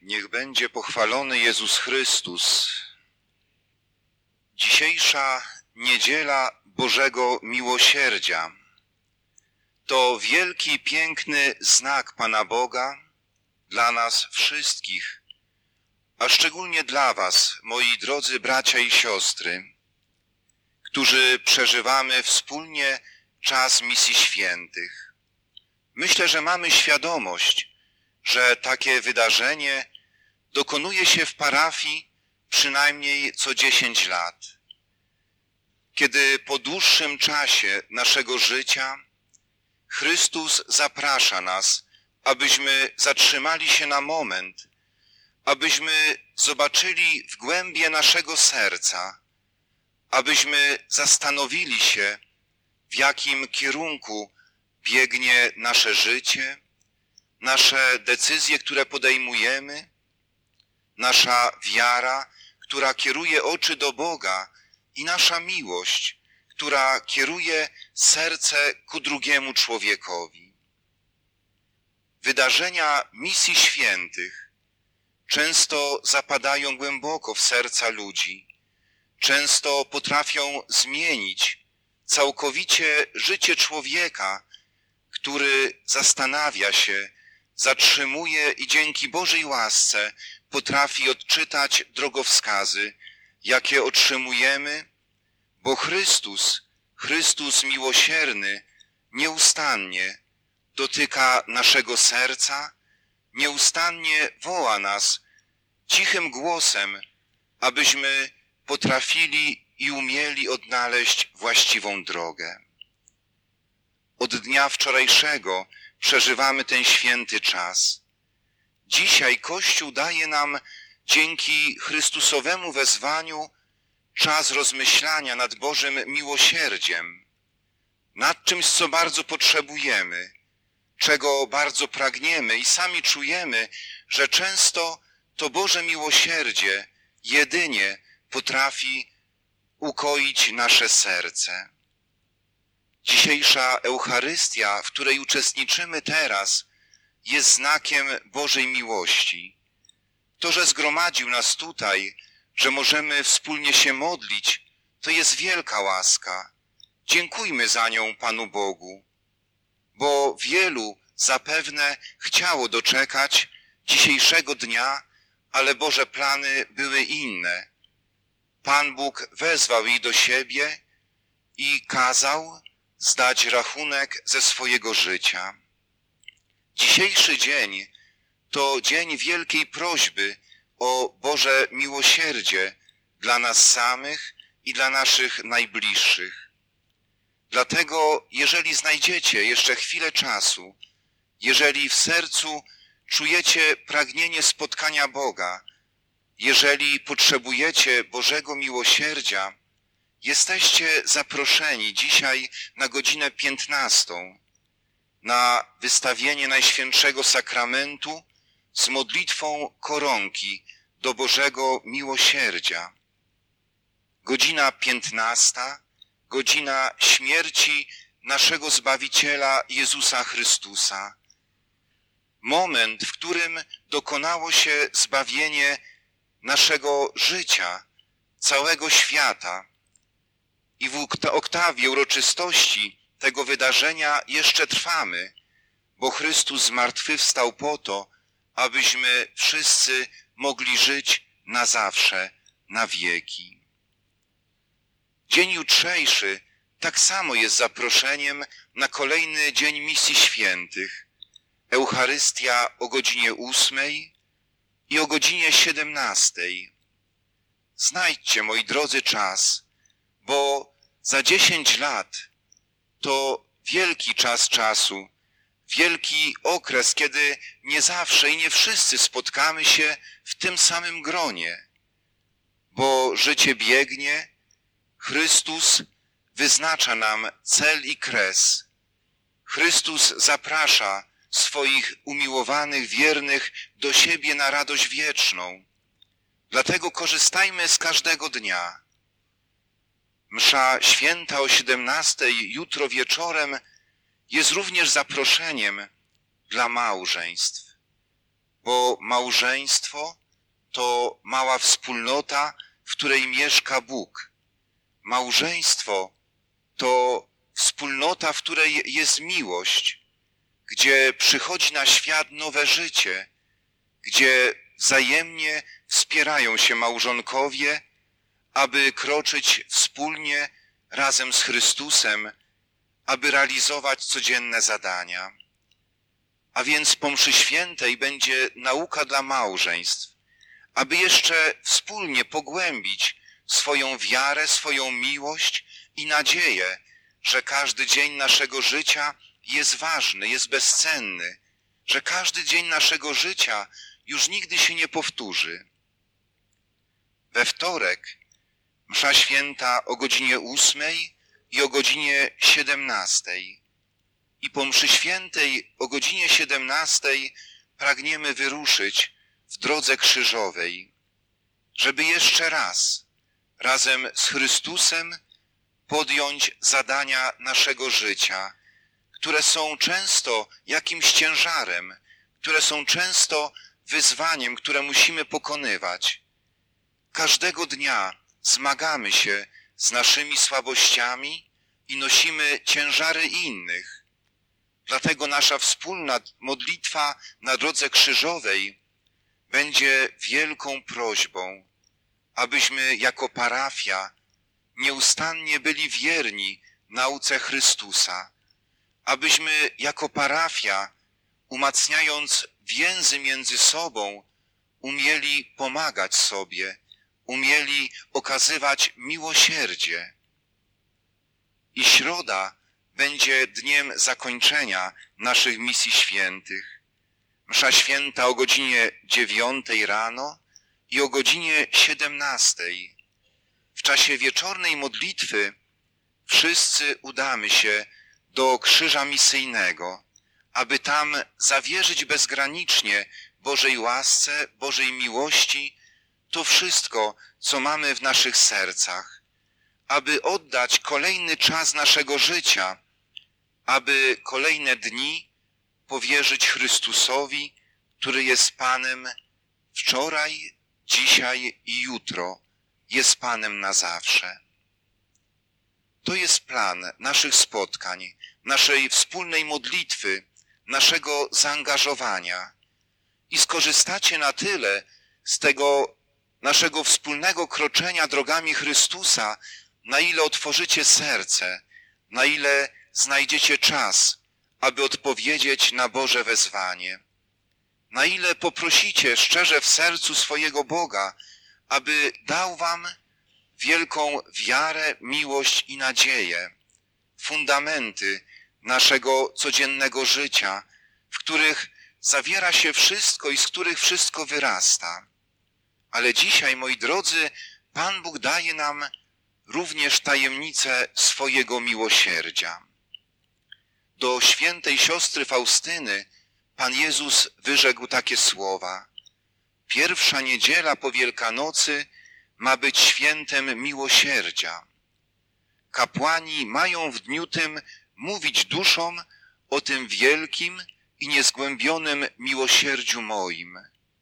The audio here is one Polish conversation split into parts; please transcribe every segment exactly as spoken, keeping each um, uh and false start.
Niech będzie pochwalony Jezus Chrystus. Dzisiejsza niedziela Bożego Miłosierdzia to wielki, piękny znak Pana Boga dla nas wszystkich, a szczególnie dla was, moi drodzy bracia i siostry, którzy przeżywamy wspólnie czas misji świętych. Myślę, że mamy świadomość, że takie wydarzenie dokonuje się w parafii przynajmniej co dziesięć lat. Kiedy po dłuższym czasie naszego życia Chrystus zaprasza nas, abyśmy zatrzymali się na moment, abyśmy zobaczyli w głębie naszego serca, abyśmy zastanowili się, w jakim kierunku biegnie nasze życie, nasze decyzje, które podejmujemy, nasza wiara, która kieruje oczy do Boga i nasza miłość, która kieruje serce ku drugiemu człowiekowi. Wydarzenia misji świętych często zapadają głęboko w serca ludzi, często potrafią zmienić całkowicie życie człowieka, który zastanawia się, zatrzymuje i dzięki Bożej łasce potrafi odczytać drogowskazy, jakie otrzymujemy, bo Chrystus, Chrystus miłosierny, nieustannie dotyka naszego serca, nieustannie woła nas cichym głosem, abyśmy potrafili i umieli odnaleźć właściwą drogę. Od dnia wczorajszego przeżywamy ten święty czas. Dzisiaj Kościół daje nam dzięki Chrystusowemu wezwaniu czas rozmyślania nad Bożym miłosierdziem, nad czymś, co bardzo potrzebujemy, czego bardzo pragniemy i sami czujemy, że często to Boże miłosierdzie jedynie potrafi ukoić nasze serce. Dzisiejsza Eucharystia, w której uczestniczymy teraz, jest znakiem Bożej miłości. To, że zgromadził nas tutaj, że możemy wspólnie się modlić, to jest wielka łaska. Dziękujmy za nią Panu Bogu, bo wielu zapewne chciało doczekać dzisiejszego dnia, ale Boże plany były inne. Pan Bóg wezwał ich do siebie i kazał zdać rachunek ze swojego życia. Dzisiejszy dzień to dzień wielkiej prośby o Boże miłosierdzie dla nas samych i dla naszych najbliższych. Dlatego, jeżeli znajdziecie jeszcze chwilę czasu, jeżeli w sercu czujecie pragnienie spotkania Boga, jeżeli potrzebujecie Bożego miłosierdzia, jesteście zaproszeni dzisiaj na godzinę piętnastą na wystawienie Najświętszego Sakramentu z modlitwą koronki do Bożego Miłosierdzia. Godzina piętnasta, godzina śmierci naszego Zbawiciela Jezusa Chrystusa. Moment, w którym dokonało się zbawienie naszego życia, całego świata. I w oktawie uroczystości tego wydarzenia jeszcze trwamy, bo Chrystus zmartwychwstał po to, abyśmy wszyscy mogli żyć na zawsze, na wieki. Dzień jutrzejszy tak samo jest zaproszeniem na kolejny dzień misji świętych. Eucharystia o godzinie ósmej i o godzinie siedemnastej. Znajdźcie, moi drodzy, czas, bo za dziesięć lat to wielki czas czasu, wielki okres, kiedy nie zawsze i nie wszyscy spotkamy się w tym samym gronie, bo życie biegnie, Chrystus wyznacza nam cel i kres. Chrystus zaprasza swoich umiłowanych, wiernych do siebie na radość wieczną. Dlatego korzystajmy z każdego dnia. Msza święta o siedemnastej jutro wieczorem jest również zaproszeniem dla małżeństw. bo małżeństwo to mała wspólnota, w której mieszka Bóg. Małżeństwo to wspólnota, w której jest miłość, gdzie przychodzi na świat nowe życie, gdzie wzajemnie wspierają się małżonkowie, aby kroczyć wspólnie razem z Chrystusem, aby realizować codzienne zadania. A więc po mszy świętej będzie nauka dla małżeństw, aby jeszcze wspólnie pogłębić swoją wiarę, swoją miłość i nadzieję, że każdy dzień naszego życia jest ważny, jest bezcenny, że każdy dzień naszego życia już nigdy się nie powtórzy. We wtorek msza święta o godzinie ósmej i o godzinie siedemnastej. I po mszy świętej o godzinie siedemnastej pragniemy wyruszyć w drodze krzyżowej, żeby jeszcze raz, razem z Chrystusem, podjąć zadania naszego życia, które są często jakimś ciężarem, które są często wyzwaniem, które musimy pokonywać. Każdego dnia zmagamy się z naszymi słabościami i nosimy ciężary innych. Dlatego nasza wspólna modlitwa na drodze krzyżowej będzie wielką prośbą, abyśmy jako parafia nieustannie byli wierni nauce Chrystusa, abyśmy jako parafia, umacniając więzy między sobą, umieli pomagać sobie, umieli okazywać miłosierdzie. I środa będzie dniem zakończenia naszych misji świętych. Msza święta o godzinie dziewiątej rano i o godzinie siedemnastej. W czasie wieczornej modlitwy wszyscy udamy się do krzyża misyjnego, aby tam zawierzyć bezgranicznie Bożej łasce, Bożej miłości to wszystko, co mamy w naszych sercach, aby oddać kolejny czas naszego życia, aby kolejne dni powierzyć Chrystusowi, który jest Panem wczoraj, dzisiaj i jutro, jest Panem na zawsze. To jest plan naszych spotkań, naszej wspólnej modlitwy, naszego zaangażowania. I skorzystacie na tyle z tego naszego wspólnego kroczenia drogami Chrystusa, na ile otworzycie serce, na ile znajdziecie czas, aby odpowiedzieć na Boże wezwanie. Na ile poprosicie szczerze w sercu swojego Boga, aby dał wam wielką wiarę, miłość i nadzieję, fundamenty naszego codziennego życia, w których zawiera się wszystko i z których wszystko wyrasta. Ale dzisiaj, moi drodzy, Pan Bóg daje nam również tajemnicę swojego miłosierdzia. Do świętej siostry Faustyny Pan Jezus wyrzekł takie słowa: pierwsza niedziela po Wielkanocy ma być świętem miłosierdzia. Kapłani mają w dniu tym mówić duszom o tym wielkim i niezgłębionym miłosierdziu moim.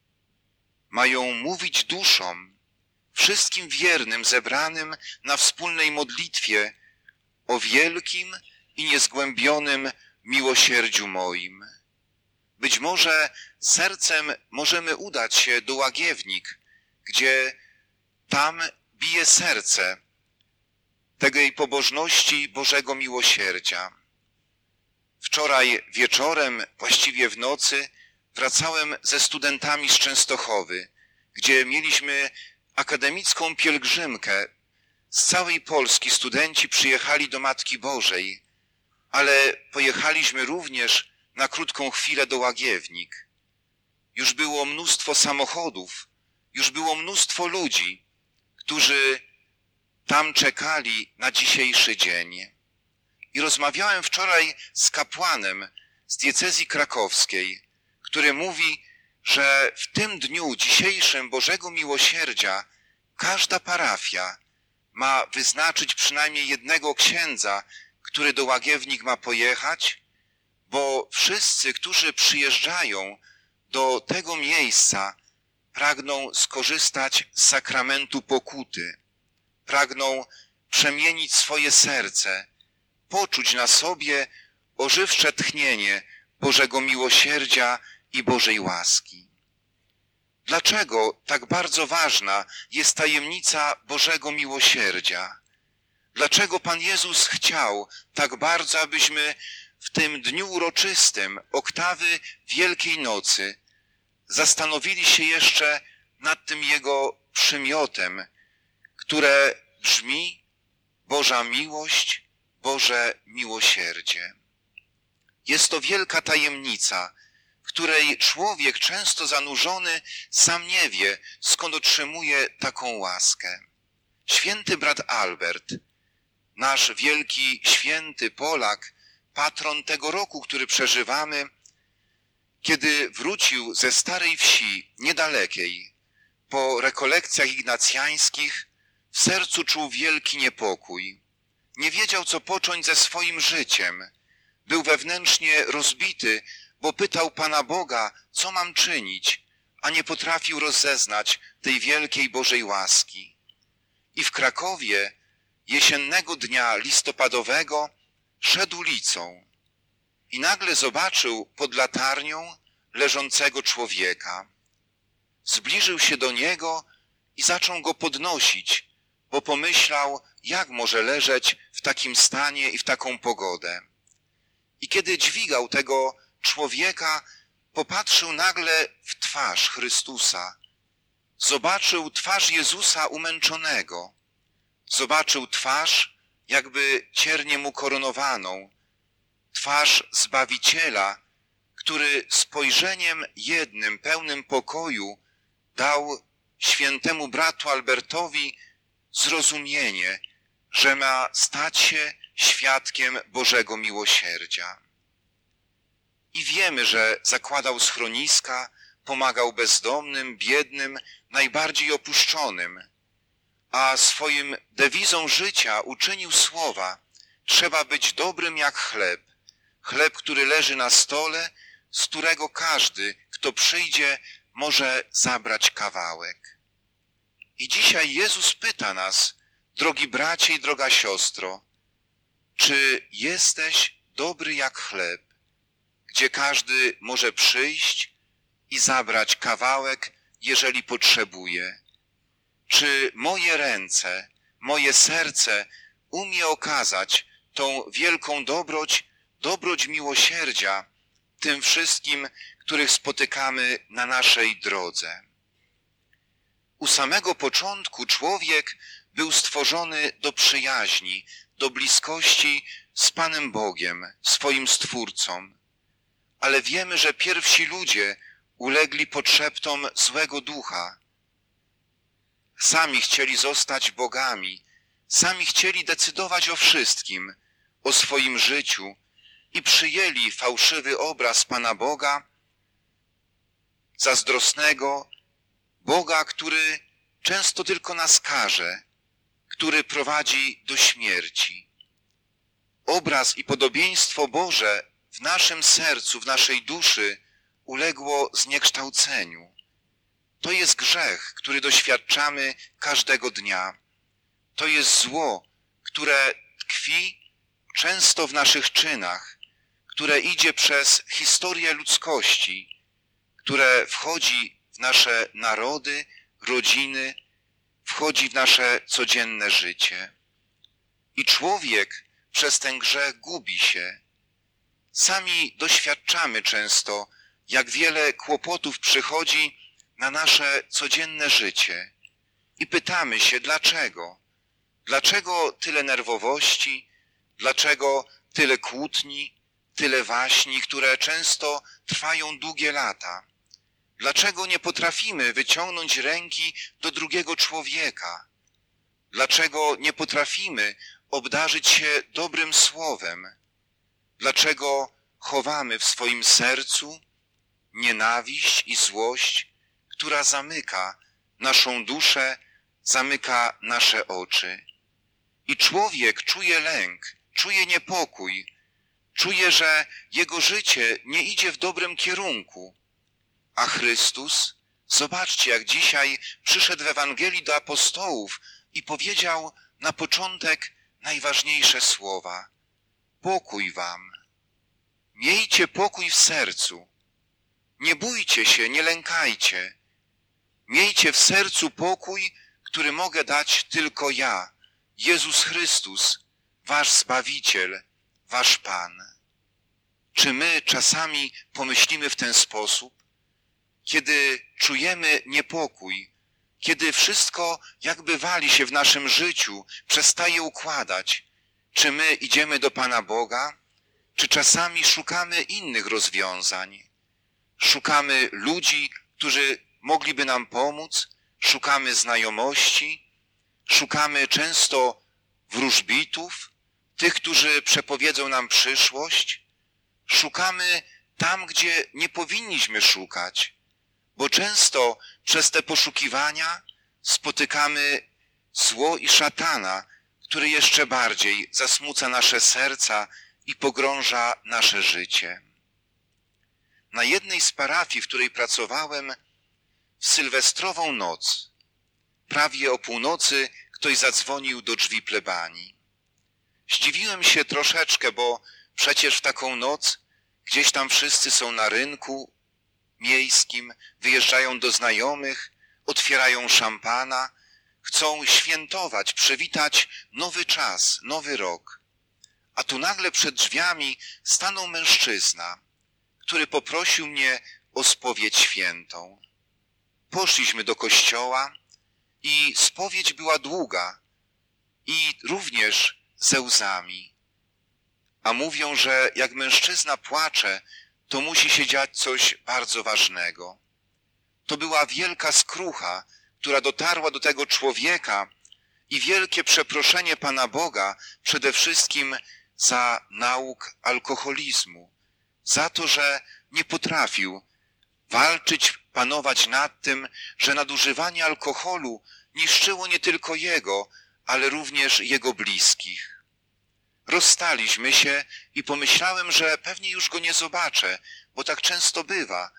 Mają mówić duszom, wszystkim wiernym zebranym na wspólnej modlitwie o wielkim i niezgłębionym miłosierdziu moim. Być może sercem możemy udać się do Łagiewnik, gdzie tam bije serce tej pobożności Bożego miłosierdzia. Wczoraj wieczorem, właściwie w nocy, wracałem ze studentami z Częstochowy, gdzie mieliśmy akademicką pielgrzymkę. Z całej Polski studenci przyjechali do Matki Bożej, ale pojechaliśmy również na krótką chwilę do Łagiewnik. Już było mnóstwo samochodów, już było mnóstwo ludzi, którzy tam czekali na dzisiejszy dzień. I rozmawiałem wczoraj z kapłanem z diecezji krakowskiej, który mówi, że w tym dniu dzisiejszym Bożego Miłosierdzia każda parafia ma wyznaczyć przynajmniej jednego księdza, który do Łagiewnik ma pojechać, bo wszyscy, którzy przyjeżdżają do tego miejsca pragną skorzystać z sakramentu pokuty, pragną przemienić swoje serce, poczuć na sobie ożywcze tchnienie Bożego miłosierdzia i Bożej łaski. Dlaczego tak bardzo ważna jest tajemnica Bożego miłosierdzia? Dlaczego Pan Jezus chciał tak bardzo, abyśmy w tym dniu uroczystym, oktawy Wielkiej Nocy, zastanowili się jeszcze nad tym Jego przymiotem, które brzmi: Boża miłość, Boże miłosierdzie. Jest to wielka tajemnica, w której człowiek często zanurzony sam nie wie, skąd otrzymuje taką łaskę. Święty brat Albert, nasz wielki święty Polak, patron tego roku, który przeżywamy, kiedy wrócił ze starej wsi niedalekiej, po rekolekcjach ignacjańskich, w sercu czuł wielki niepokój. Nie wiedział, co począć ze swoim życiem. Był wewnętrznie rozbity, bo pytał Pana Boga, co mam czynić, a nie potrafił rozeznać tej wielkiej Bożej łaski. I w Krakowie jesiennego dnia listopadowego szedł ulicą i nagle zobaczył pod latarnią leżącego człowieka. Zbliżył się do niego i zaczął go podnosić, bo pomyślał, jak może leżeć w takim stanie i w taką pogodę. I kiedy dźwigał tego człowieka, popatrzył nagle w twarz Chrystusa. Zobaczył twarz Jezusa umęczonego. Zobaczył twarz jakby cierniem ukoronowaną. Twarz Zbawiciela, który spojrzeniem jednym, pełnym pokoju, dał świętemu bratu Albertowi zrozumienie, że ma stać się świadkiem Bożego miłosierdzia. I wiemy, że zakładał schroniska, pomagał bezdomnym, biednym, najbardziej opuszczonym, a swoim dewizą życia uczynił słowa: trzeba być dobrym jak chleb, chleb, który leży na stole, z którego każdy, kto przyjdzie, może zabrać kawałek. I dzisiaj Jezus pyta nas, drogi bracie i droga siostro, czy jesteś dobry jak chleb, gdzie każdy może przyjść i zabrać kawałek, jeżeli potrzebuje? Czy moje ręce, moje serce umie okazać tą wielką dobroć, dobroć miłosierdzia tym wszystkim, których spotykamy na naszej drodze? U samego początku człowiek był stworzony do przyjaźni, do bliskości z Panem Bogiem, swoim Stwórcą. Ale wiemy, że pierwsi ludzie ulegli podszeptom złego ducha. Sami chcieli zostać bogami, sami chcieli decydować o wszystkim, o swoim życiu i przyjęli fałszywy obraz Pana Boga, zazdrosnego Boga, który często tylko nas karze, który prowadzi do śmierci. Obraz i podobieństwo Boże w naszym sercu, w naszej duszy uległo zniekształceniu. To jest grzech, który doświadczamy każdego dnia. To jest zło, które tkwi często w naszych czynach, które idzie przez historię ludzkości, które wchodzi w nasze narody, rodziny, wchodzi w nasze codzienne życie. I człowiek przez ten grzech gubi się. Sami doświadczamy często, jak wiele kłopotów przychodzi na nasze codzienne życie. I pytamy się, dlaczego? Dlaczego tyle nerwowości? Dlaczego tyle kłótni, tyle waśni, które często trwają długie lata? Dlaczego nie potrafimy wyciągnąć ręki do drugiego człowieka? Dlaczego nie potrafimy obdarzyć się dobrym słowem? Dlaczego chowamy w swoim sercu nienawiść i złość, która zamyka naszą duszę, zamyka nasze oczy? I człowiek czuje lęk, czuje niepokój, czuje, że jego życie nie idzie w dobrym kierunku, A Chrystus, zobaczcie, jak dzisiaj przyszedł w Ewangelii do apostołów i powiedział na początek najważniejsze słowa. Pokój wam. Miejcie pokój w sercu. Nie bójcie się, nie lękajcie. Miejcie w sercu pokój, który mogę dać tylko ja, Jezus Chrystus, wasz Zbawiciel, wasz Pan. Czy my czasami pomyślimy w ten sposób? Kiedy czujemy niepokój, kiedy wszystko jakby wali się w naszym życiu, przestaje układać, czy my idziemy do Pana Boga, czy czasami szukamy innych rozwiązań? Szukamy ludzi, którzy mogliby nam pomóc, szukamy znajomości, szukamy często wróżbitów, tych, którzy przepowiedzą nam przyszłość. Szukamy tam, gdzie nie powinniśmy szukać, bo często przez te poszukiwania spotykamy zło i szatana, który jeszcze bardziej zasmuca nasze serca i pogrąża nasze życie. Na jednej z parafii, w której pracowałem, w sylwestrową noc, prawie o północy, ktoś zadzwonił do drzwi plebanii. Zdziwiłem się troszeczkę, bo przecież w taką noc gdzieś tam wszyscy są na rynku miejskim, wyjeżdżają do znajomych, otwierają szampana, chcą świętować, przywitać nowy czas, nowy rok. A tu nagle przed drzwiami stanął mężczyzna, który poprosił mnie o spowiedź świętą. Poszliśmy do kościoła i spowiedź była długa i również ze łzami. A mówią, że jak mężczyzna płacze, to musi się dziać coś bardzo ważnego. To była wielka skrucha, która dotarła do tego człowieka i wielkie przeproszenie Pana Boga przede wszystkim za nauk alkoholizmu, za to, że nie potrafił walczyć, panować nad tym, że nadużywanie alkoholu niszczyło nie tylko jego, ale również jego bliskich. Rozstaliśmy się i pomyślałem, że pewnie już go nie zobaczę, bo tak często bywa.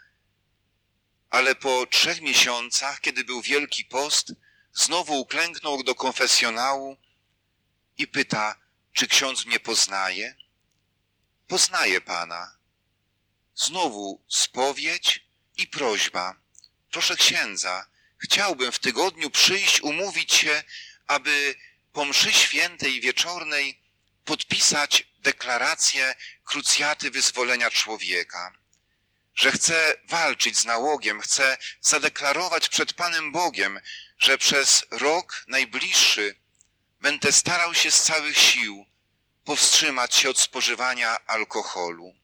Ale po trzech miesiącach, kiedy był Wielki Post, znowu uklęknął do konfesjonału i pyta, czy ksiądz mnie poznaje? Poznaję Pana. Znowu spowiedź i prośba. Proszę księdza, chciałbym w tygodniu przyjść, umówić się, aby po mszy świętej wieczornej podpisać deklarację krucjaty wyzwolenia człowieka. Że chcę walczyć z nałogiem, chcę zadeklarować przed Panem Bogiem, że przez rok najbliższy będę starał się z całych sił powstrzymać się od spożywania alkoholu.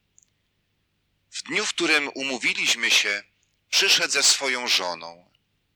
W dniu, w którym umówiliśmy się, przyszedł ze swoją żoną.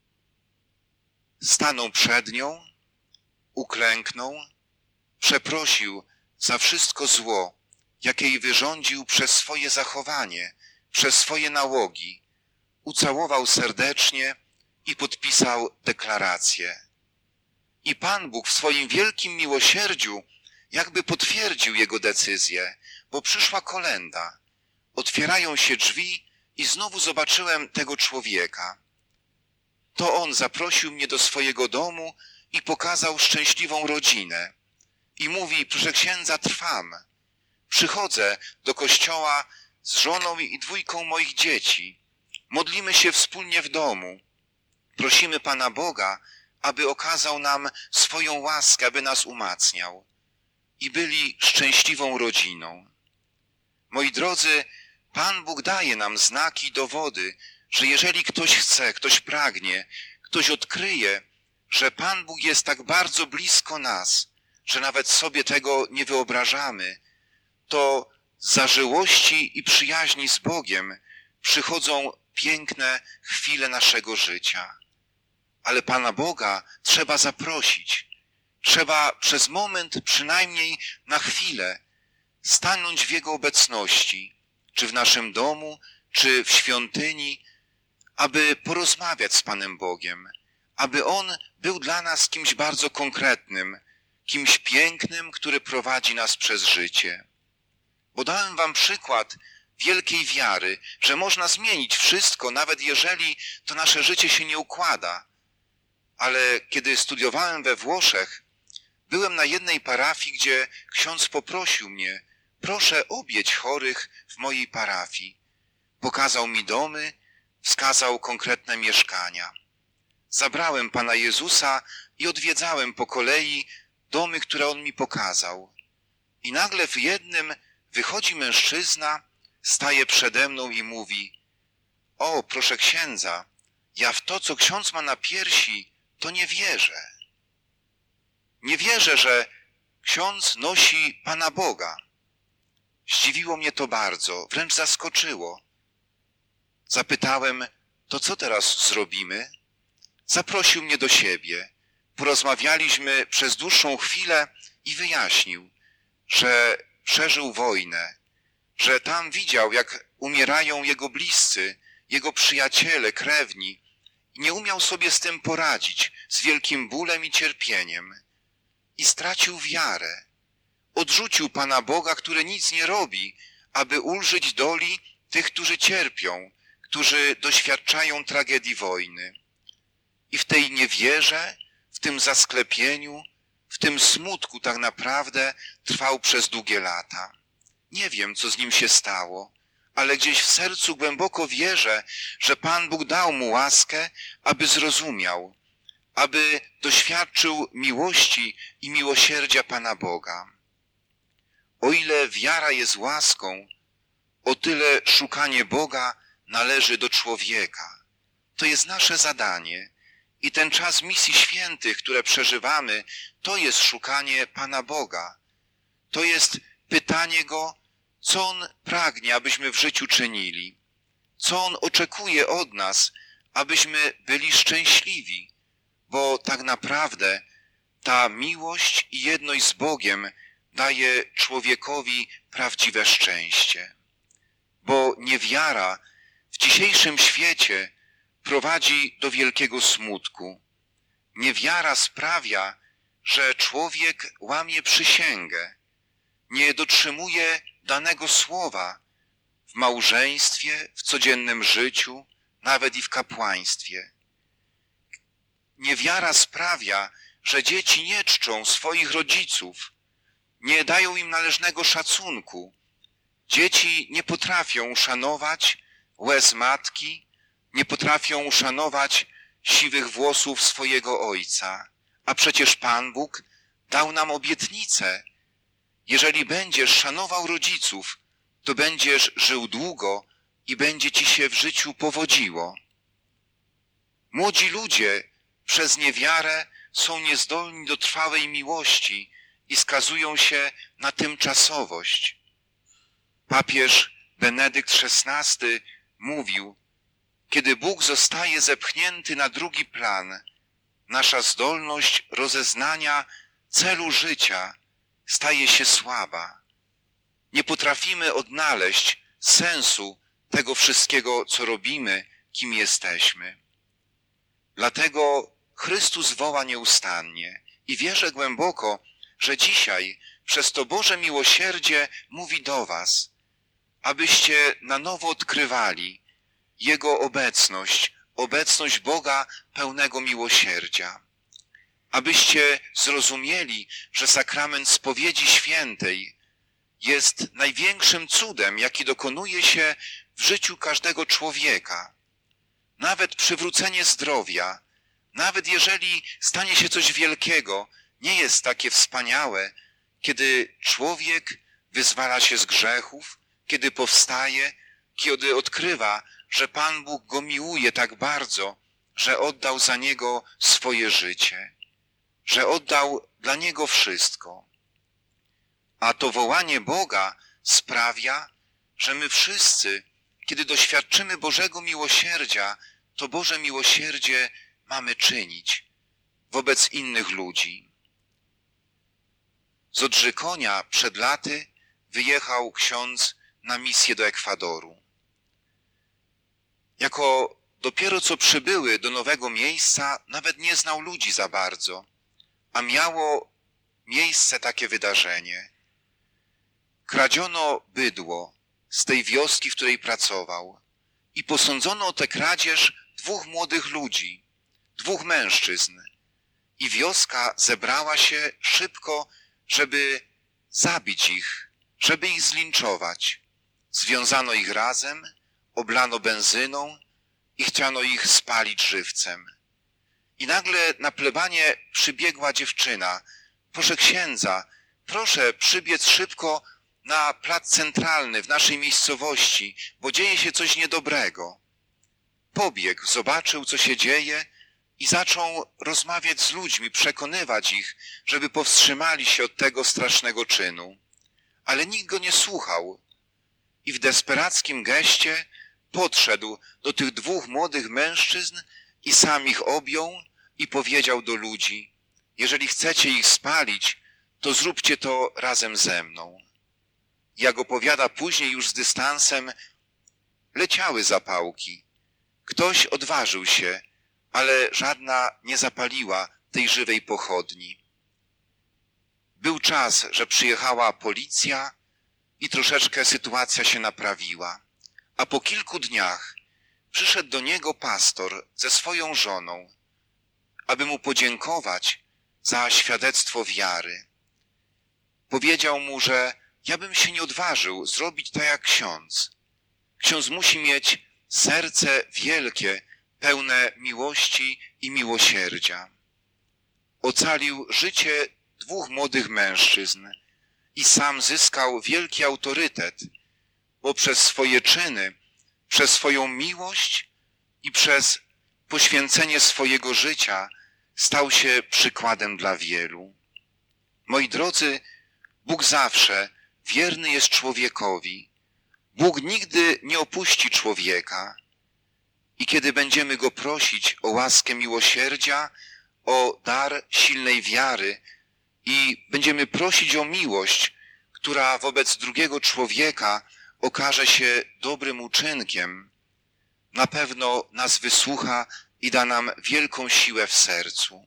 Stanął przed nią, uklęknął, przeprosił za wszystko zło, jakie jej wyrządził przez swoje zachowanie, przez swoje nałogi. Ucałował serdecznie i podpisał deklarację. I Pan Bóg w swoim wielkim miłosierdziu jakby potwierdził jego decyzję, bo przyszła kolenda. Otwierają się drzwi i znowu zobaczyłem tego człowieka. To on zaprosił mnie do swojego domu i pokazał szczęśliwą rodzinę. I mówi, proszę księdza, trwam. Przychodzę do kościoła z żoną i dwójką moich dzieci. Modlimy się wspólnie w domu. Prosimy Pana Boga, aby okazał nam swoją łaskę, aby nas umacniał. I byli szczęśliwą rodziną. Moi drodzy, Pan Bóg daje nam znaki i dowody, że jeżeli ktoś chce, ktoś pragnie, ktoś odkryje, że Pan Bóg jest tak bardzo blisko nas, że nawet sobie tego nie wyobrażamy, to z zażyłości i przyjaźni z Bogiem przychodzą piękne chwile naszego życia. Ale Pana Boga trzeba zaprosić. Trzeba przez moment, przynajmniej na chwilę, stanąć w Jego obecności, czy w naszym domu, czy w świątyni, aby porozmawiać z Panem Bogiem, aby On był dla nas kimś bardzo konkretnym, kimś pięknym, który prowadzi nas przez życie. Bo dałem wam przykład wielkiej wiary, że można zmienić wszystko, nawet jeżeli to nasze życie się nie układa. Ale kiedy studiowałem we Włoszech, byłem na jednej parafii, gdzie ksiądz poprosił mnie: proszę objąć chorych w mojej parafii. Pokazał mi domy, wskazał konkretne mieszkania. Zabrałem Pana Jezusa i odwiedzałem po kolei domy, które On mi pokazał. I nagle w jednym wychodzi mężczyzna, staje przede mną i mówi: o, proszę księdza, ja w to, co ksiądz ma na piersi, to nie wierzę. Nie wierzę, że ksiądz nosi Pana Boga. Zdziwiło mnie to bardzo, wręcz zaskoczyło. Zapytałem: to co teraz zrobimy? Zaprosił mnie do siebie. Porozmawialiśmy przez dłuższą chwilę i wyjaśnił, że przeżył wojnę, że tam widział, jak umierają jego bliscy, jego przyjaciele, krewni i nie umiał sobie z tym poradzić, z wielkim bólem i cierpieniem. I stracił wiarę. Odrzucił Pana Boga, który nic nie robi, aby ulżyć doli tych, którzy cierpią, którzy doświadczają tragedii wojny. I w tej niewierze, w tym zasklepieniu, w tym smutku tak naprawdę trwał przez długie lata. Nie wiem, co z nim się stało, ale gdzieś w sercu głęboko wierzę, że Pan Bóg dał mu łaskę, aby zrozumiał, aby doświadczył miłości i miłosierdzia Pana Boga. O ile wiara jest łaską, o tyle szukanie Boga należy do człowieka. To jest nasze zadanie. I ten czas misji świętych, które przeżywamy, to jest szukanie Pana Boga. To jest pytanie Go, co On pragnie, abyśmy w życiu czynili. Co On oczekuje od nas, abyśmy byli szczęśliwi. Bo tak naprawdę ta miłość i jedność z Bogiem daje człowiekowi prawdziwe szczęście. Bo niewiara w dzisiejszym świecie prowadzi do wielkiego smutku. Niewiara sprawia, że człowiek łamie przysięgę, nie dotrzymuje danego słowa w małżeństwie, w codziennym życiu, nawet i w kapłaństwie. Niewiara sprawia, że dzieci nie czczą swoich rodziców, nie dają im należnego szacunku. Dzieci nie potrafią uszanować łez matki, nie potrafią uszanować siwych włosów swojego ojca. A przecież Pan Bóg dał nam obietnicę. Jeżeli będziesz szanował rodziców, to będziesz żył długo i będzie ci się w życiu powodziło. Młodzi ludzie przez niewiarę są niezdolni do trwałej miłości i skazują się na tymczasowość. Papież Benedykt szesnasty mówił: kiedy Bóg zostaje zepchnięty na drugi plan, nasza zdolność rozeznania celu życia staje się słaba. Nie potrafimy odnaleźć sensu tego wszystkiego, co robimy, kim jesteśmy. Dlatego Chrystus woła nieustannie i wierzę głęboko, że dzisiaj przez to Boże miłosierdzie mówi do was, abyście na nowo odkrywali Jego obecność, obecność Boga pełnego miłosierdzia. Abyście zrozumieli, że sakrament spowiedzi świętej jest największym cudem, jaki dokonuje się w życiu każdego człowieka. Nawet przywrócenie zdrowia, nawet jeżeli stanie się coś wielkiego, nie jest takie wspaniałe, kiedy człowiek wyzwala się z grzechów, kiedy powstaje, kiedy odkrywa, że Pan Bóg go miłuje tak bardzo, że oddał za niego swoje życie, że oddał dla niego wszystko. A to wołanie Boga sprawia, że my wszyscy, kiedy doświadczymy Bożego miłosierdzia, to Boże miłosierdzie mamy czynić wobec innych ludzi. Z Odrzykonia przed laty wyjechał ksiądz na misję do Ekwadoru. Jako dopiero co przybyły do nowego miejsca, nawet nie znał ludzi za bardzo, a miało miejsce takie wydarzenie. Kradziono bydło, z tej wioski, w której pracował. I posądzono o tę kradzież dwóch młodych ludzi, dwóch mężczyzn. I wioska zebrała się szybko, żeby zabić ich, żeby ich zlinczować. Związano ich razem, oblano benzyną i chciano ich spalić żywcem. I nagle na plebanie przybiegła dziewczyna. Proszę księdza, proszę przybiec szybko na plac centralny w naszej miejscowości, bo dzieje się coś niedobrego. Pobiegł, zobaczył, co się dzieje i zaczął rozmawiać z ludźmi, przekonywać ich, żeby powstrzymali się od tego strasznego czynu. Ale nikt go nie słuchał i w desperackim geście podszedł do tych dwóch młodych mężczyzn i sam ich objął i powiedział do ludzi: jeżeli chcecie ich spalić, to zróbcie to razem ze mną. Jak opowiada później już z dystansem, leciały zapałki. Ktoś odważył się, ale żadna nie zapaliła tej żywej pochodni. Był czas, że przyjechała policja i troszeczkę sytuacja się naprawiła. A po kilku dniach przyszedł do niego pastor ze swoją żoną, aby mu podziękować za świadectwo wiary. Powiedział mu, że ja bym się nie odważył zrobić tak jak ksiądz. Ksiądz musi mieć serce wielkie, pełne miłości i miłosierdzia. Ocalił życie dwóch młodych mężczyzn i sam zyskał wielki autorytet, bo przez swoje czyny, przez swoją miłość i przez poświęcenie swojego życia stał się przykładem dla wielu. Moi drodzy, Bóg zawsze wierny jest człowiekowi. Bóg nigdy nie opuści człowieka. I kiedy będziemy Go prosić o łaskę miłosierdzia, o dar silnej wiary i będziemy prosić o miłość, która wobec drugiego człowieka okaże się dobrym uczynkiem, na pewno nas wysłucha i da nam wielką siłę w sercu.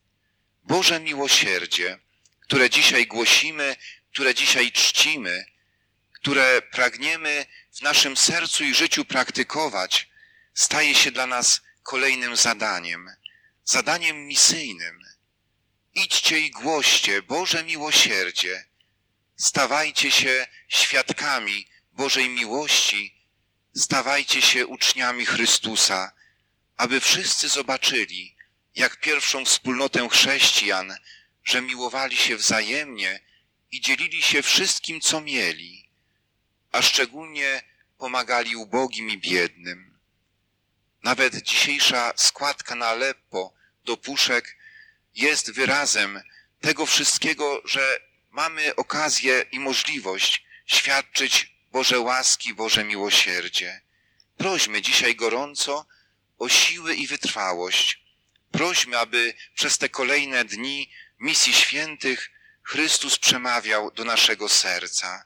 Boże miłosierdzie, które dzisiaj głosimy, które dzisiaj czcimy, które pragniemy w naszym sercu i życiu praktykować, staje się dla nas kolejnym zadaniem, zadaniem misyjnym. Idźcie i głoście Boże miłosierdzie, stawajcie się świadkami Bożej miłości, stawajcie się uczniami Chrystusa, aby wszyscy zobaczyli, jak pierwszą wspólnotę chrześcijan, że miłowali się wzajemnie i dzielili się wszystkim, co mieli, a szczególnie pomagali ubogim i biednym. Nawet dzisiejsza składka na Aleppo do puszek jest wyrazem tego wszystkiego, że mamy okazję i możliwość świadczyć Boże łaski, Boże miłosierdzie. Prośmy dzisiaj gorąco o siły i wytrwałość. Prośmy, aby przez te kolejne dni misji świętych Chrystus przemawiał do naszego serca.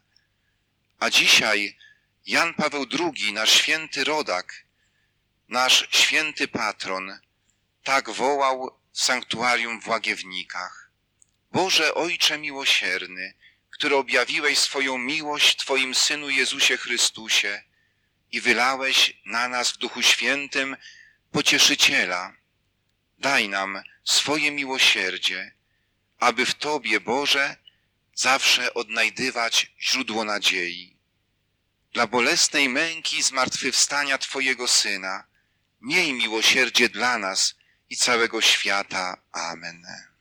A dzisiaj Jan Paweł drugi, nasz święty rodak, nasz święty patron, tak wołał w sanktuarium w Łagiewnikach. Boże Ojcze miłosierny, który objawiłeś swoją miłość Twoim Synu Jezusie Chrystusie i wylałeś na nas w Duchu Świętym Pocieszyciela, daj nam swoje miłosierdzie, aby w Tobie, Boże, zawsze odnajdywać źródło nadziei. Dla bolesnej męki zmartwychwstania Twojego Syna, miej miłosierdzie dla nas i całego świata. Amen.